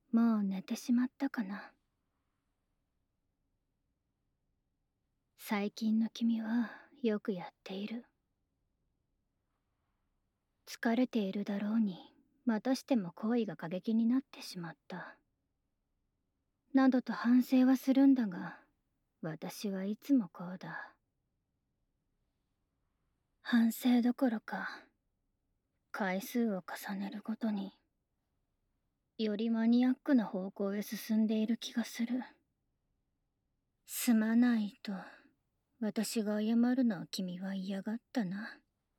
もう寝てしまったかな。最近の君はよくやっている。疲れているだろうに、またしても行為が過激になってしまった。などと反省はするんだが、私はいつもこうだ。反省どころか、回数を重ねるごとに、よりマニアックな方向へ進んでいる気がする。すまないと、私が謝るのを君は嫌がったな。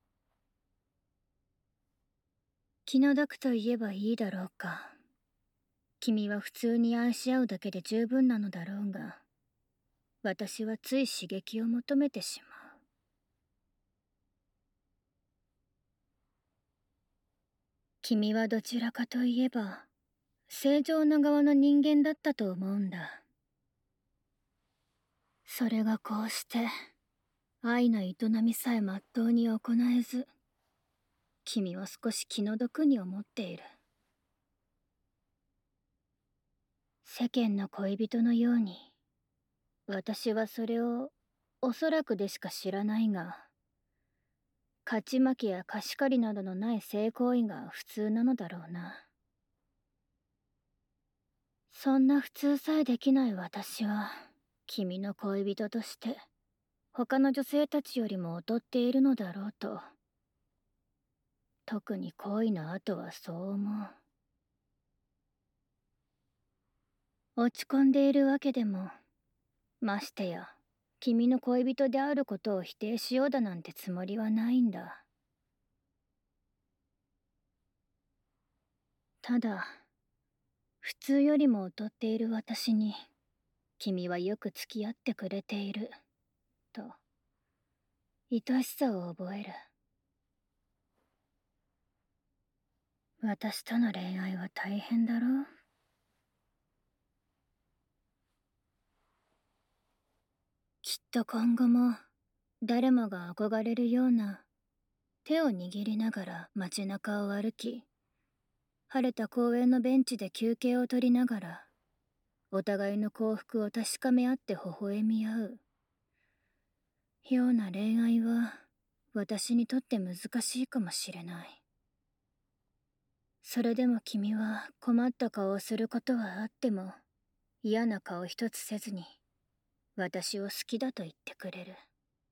気の毒と言えばいいだろうか。君は普通に愛し合うだけで十分なのだろうが、私はつい刺激を求めてしまう。君はどちらかといえば、正常な側の人間だったと思うんだ。それがこうして、愛の営みさえまっとうに行えず、君は少し気の毒に思っている。世間の恋人のように、私はそれをおそらくでしか知らないが、勝ち負けや貸し借りなどのない性行為が普通なのだろうな。そんな普通さえできない私は、君の恋人として、他の女性たちよりも劣っているのだろうと。特に恋の後はそう思う。落ち込んでいるわけでも、ましてや、君の恋人であることを否定しようだなんてつもりはないんだ。ただ、普通よりも劣っている私に、君はよく付き合ってくれている、と、愛しさを覚える。私との恋愛は大変だろう。きっと今後も、誰もが憧れるような、手を握りながら街中を歩き、晴れた公園のベンチで休憩を取りながら、お互いの幸福を確かめ合って微笑み合う。ような恋愛は、私にとって難しいかもしれない。それでも君は困った顔をすることはあっても、嫌な顔一つせずに、私を好きだと言ってくれる。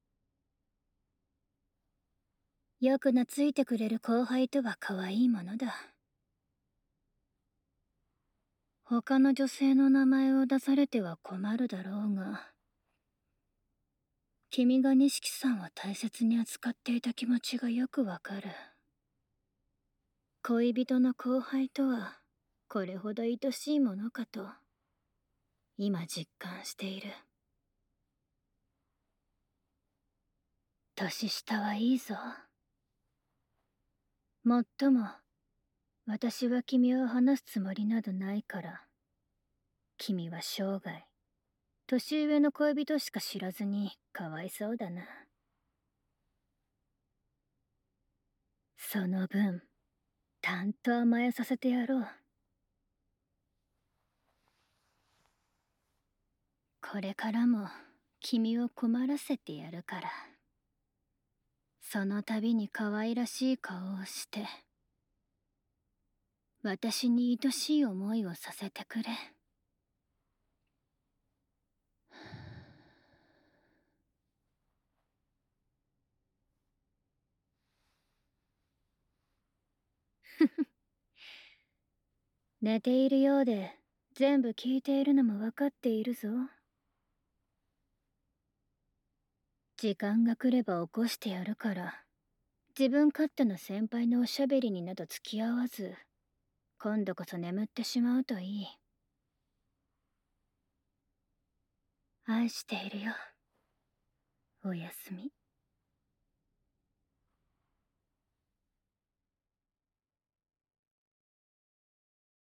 よく懐いてくれる後輩とは可愛いものだ。他の女性の名前を出されては困るだろうが、君が錦さんを大切に扱っていた気持ちがよくわかる。恋人の後輩とは、これほど愛しいものかと、今実感している。年下はいいぞ。もっとも、私は君を話すつもりなどないから、君は生涯、年上の恋人しか知らずにかわいそうだな。その分、たんと甘えさせてやろう。これからも君を困らせてやるから。その度に可愛らしい顔をして、私に愛しい思いをさせてくれ。寝ているようで全部聞いているのも分かっているぞ。時間が来れば起こしてやるから、自分勝手な先輩のおしゃべりになど付き合わず、今度こそ眠ってしまうといい。愛しているよ。おやすみ。